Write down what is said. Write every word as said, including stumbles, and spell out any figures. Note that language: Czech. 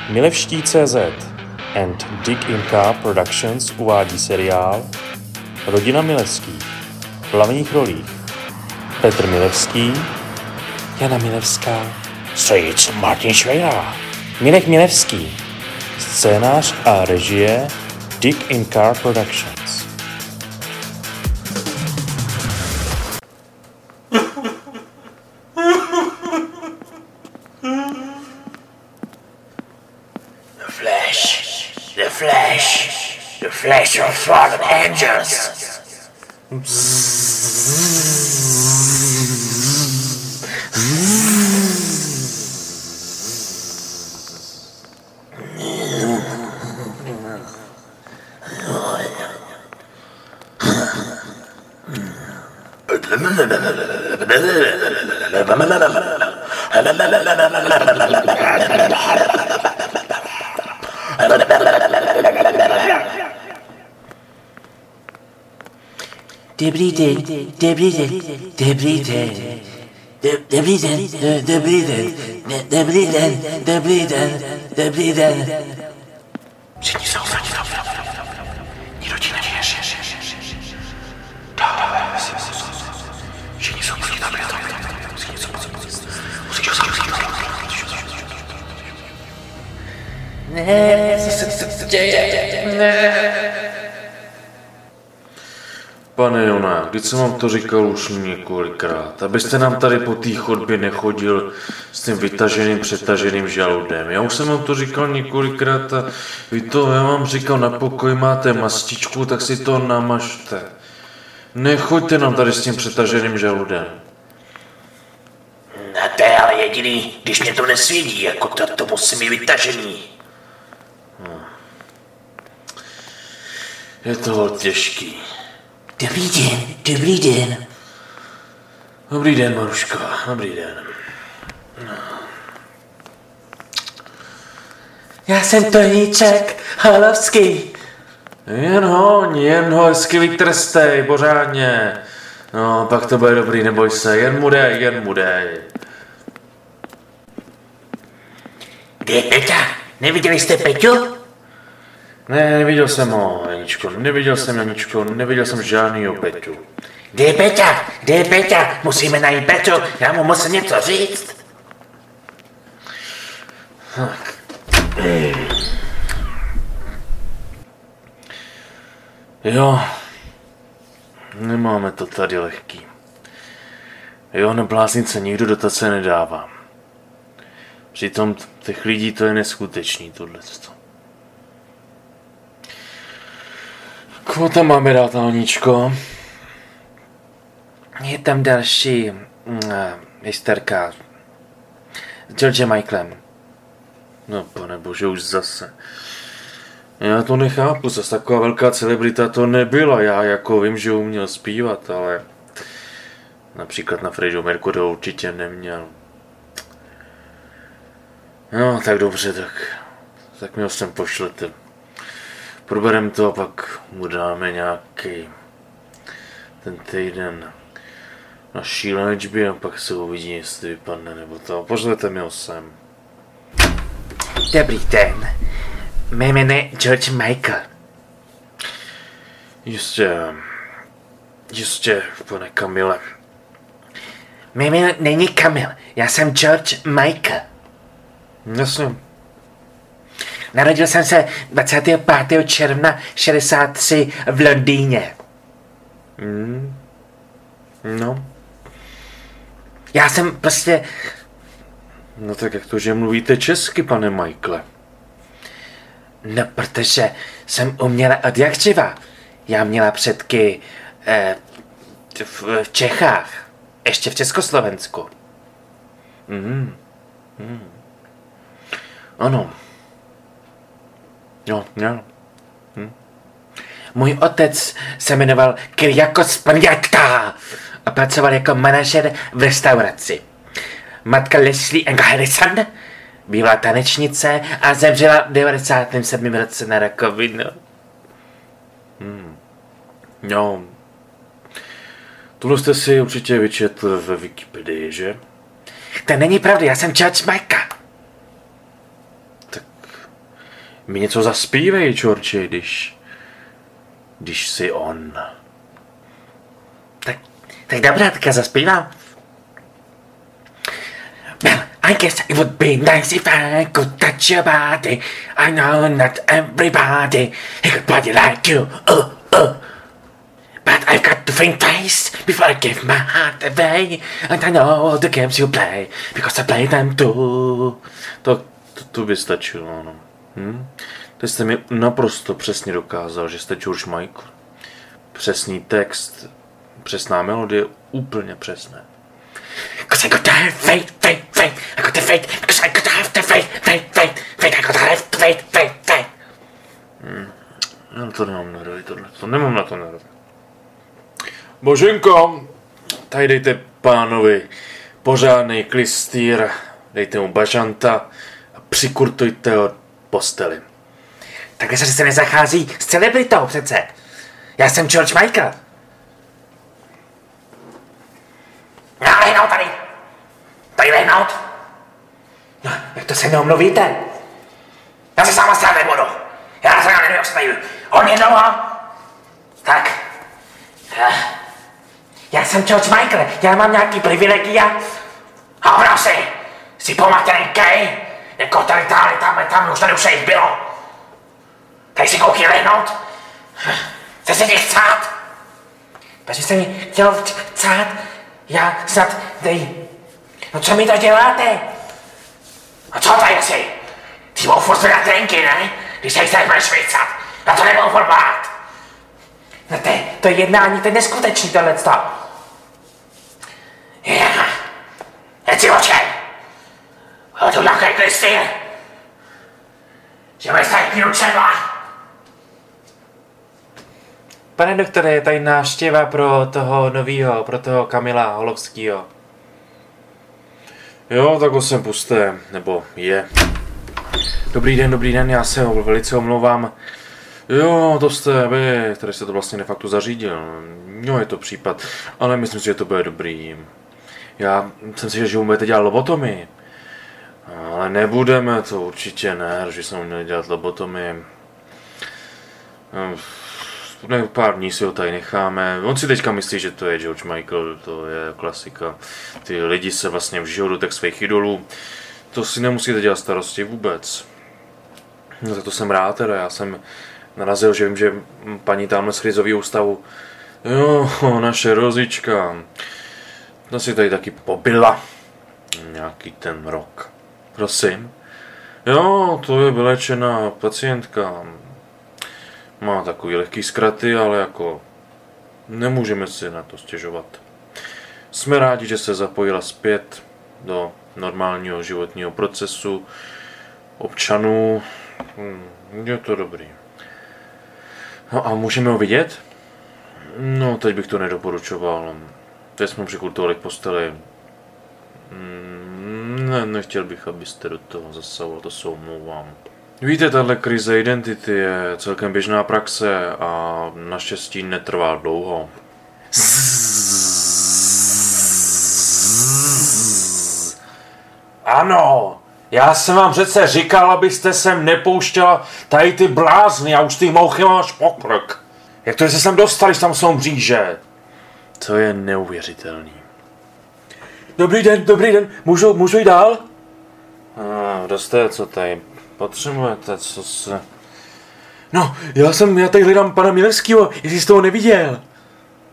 Milevští tečka cé zet and Dick Inka Productions uvádí seriál Rodina Milevských. V hlavních rolích Petr Milevský, Jana Milevská, strýc Martin Švejra, Mirek Milevský, scénář a režie Dick Inka Productions. The flesh, the flesh, the flesh of fallen angels. Dobrý den, dobrý den, dobrý den, dobrý den, dobrý den, dobrý den, dobrý den, dobrý den. Všichni jsou, všichni jsou. Nikdo ti nevěří. Všichni jsou, všichni jsou. Všichni jsou, všichni jsou. Ne, co se děje, ne. Pane Jona, když jsem vám to říkal už několikrát, abyste nám tady po té chodbě nechodil s tím vytaženým, přetaženým žaludem. Já už jsem vám to říkal několikrát a vy to, já vám říkal, na pokoj máte mastičku, tak si to namažte. Nechoďte nám tady s tím přetaženým žaludem. Na to je ale jediný, když mě to nesvědí, jako to, to musí mít vytažený. Je to těžký. Dobrý den, dobrý den. Dobrý den, Maruško, dobrý den. No. Já jsem Toníček Halovský. Jen hoň, jen ho hezky vytrstej, pořádně. No, pak to bude dobrý, neboj se, jen mu dej, jen mu dej. Kde je Peťa? Neviděli jste Peťu? Ne, neviděl jsem ho, Janičko, neviděl jsem Janičko, neviděl jsem žádnýho Peťu. Kde je Peťa? Kde je Peťa? Musíme najít Peťu, já mu musím něco říct. Jo, nemáme to tady lehký. Jo, na bláznice nikdo dotace nedává. Přitom těch lidí to je neskutečný, tohleto. Koho tam máme dát, Aničko? Je tam další uh, hysterka s Georgem Michaelem. No panebože, už zase. Já to nechápu, zase taková velká celebrita to nebyla. Já jako vím, že uměl zpívat, ale například na Freddie Mercury určitě neměl. No, tak dobře, tak, tak mi ho sem pošlete. Proberem to a pak mu dáme nějaký ten týden na šílenečby a pak se uvidí, jestli vypadne nebo to. Pošlete mi ho sem. Dobrý den, mé jméno je George Michael. Jistě, jistě, pane Kamile. Mé jméno není Kamil, já jsem George Michael. Jasně. Narodil jsem se dvacátého pátého června šedesát tři v Londýně. Mm. No. Já jsem prostě... No tak jak to, že mluvíte česky, pane Michaele? No, protože jsem uměla od jak živa. Já měla předky eh, v, v Čechách, ještě v Československu. Mm. Mm. Ano. Jo, jo. Hm. Můj otec se jmenoval Kyriakos Panjatka a pracoval jako manažer v restauraci. Matka Leslie Ann Harrison byla tanečnice a zemřela v devadesátém sedmém roce na rakovinu. Hmm. Jo. Tohle jste si určitě vyčetl ve Wikipedii, že? To není pravda, já jsem George Michael. Tak mi něco zaspívej, čorče, když... když jsi on. Tak, tak dobrá, tak já zaspívám. Well, I guess it would be nice if I could touch your body. I know not everybody he could body like you. Uh, uh. But I've got to think twice before I give my heart away. And I know all the games you play, because I play them too. Tak to, to by stačilo, no. Hm? Teď jste mi naprosto přesně dokázal, že jste George Michael. Přesný text, přesná melodie, úplně přesné. Cause I got to have faith, faith, faith. I got to faith, because I got to have the faith, faith, faith, faith. I got to have faith, faith, faith. Hmm. Já to nemám nervy, tohle, to nemám na to nervy. Boženko, tady dejte pánovi pořádnej klistýr, dejte mu bažanta a přikurtujte ho posteli. Takhle se nezachází s celebritou přece. Já jsem George Michael. Já lehnout tady. Tady lehnout. No, jak to se mnou mluvíte? Já se sama stát nebudu. Já se na neostaju. On je doma. Tak. Já jsem George Michael. Já mám nějaký privilegia. A ono si. Si pomatený gay. Jako tady, tady, tam, tam, už tady už jich bylo. Tady si koukni lehnout. Chce se ti chcát? Protože jste mi chtěl chcát? Já snad dej. No co mi to děláte? No co tady si? Ty budou furt zvedat trenky, ne? Když se jich budeš vycat. Na to nebudou furt bát. No to, to je jednání, to je neskutečný tohleto. Já. Jen si očkej. Bylo tu nějaký klistýr. Že bude stát minut třeba. Pane doktore, je tady návštěva pro toho novýho, pro toho Kamila Holovskýho. Jo, tak ho sem puste, nebo je. Dobrý den, dobrý den, já se velice omlouvám. Jo, to jste vy, který jste to vlastně de facto zařídil. Jo, je to případ, ale myslím si, že to bude dobrý. Já jsem si, že budete dělat lobotomii. Ale nebudeme, to určitě ne, že jsme měli dělat lobotomii. Ne, pár dní si ho tady necháme. On si teďka myslí, že to je George Michael, to je klasika. Ty lidi se vlastně vžijou do těch svých idolů. To si nemusíte dělat starosti vůbec. No, za to jsem rád, teda. Já jsem narazil, že vím, že paní tamhle z krizového ústavu, jo, naše Rozička, ta si tady taky pobyla. Nějaký ten rok. Prosím. Jo, to je vylečená pacientka. Má takový lehký zkraty, ale jako nemůžeme si na to stěžovat. Jsme rádi, že se zapojila zpět do normálního životního procesu občanů. Hm, je to dobrý. No a můžeme ho vidět? No, teď bych to nedoporučoval. Teď jsme přikultovali k posteli. Ne, nechtěl bych, abyste do toho zasahoval, to se omlouvám. Víte, tahle krize identity je celkem běžná praxe a naštěstí netrvá dlouho. Ano, já jsem vám přece říkal, abyste sem nepouštěla tady ty blázny a už ty mouchy máš pokrk. Jak to, že se sem dostali, tam jsou mříže? To je neuvěřitelný. Dobrý den, dobrý den, můžu, můžu jít dál? A, dosté, co tady potřebujete, co se... No, já jsem, já tady hledám pana Milevskýho, jestli jste ho neviděl.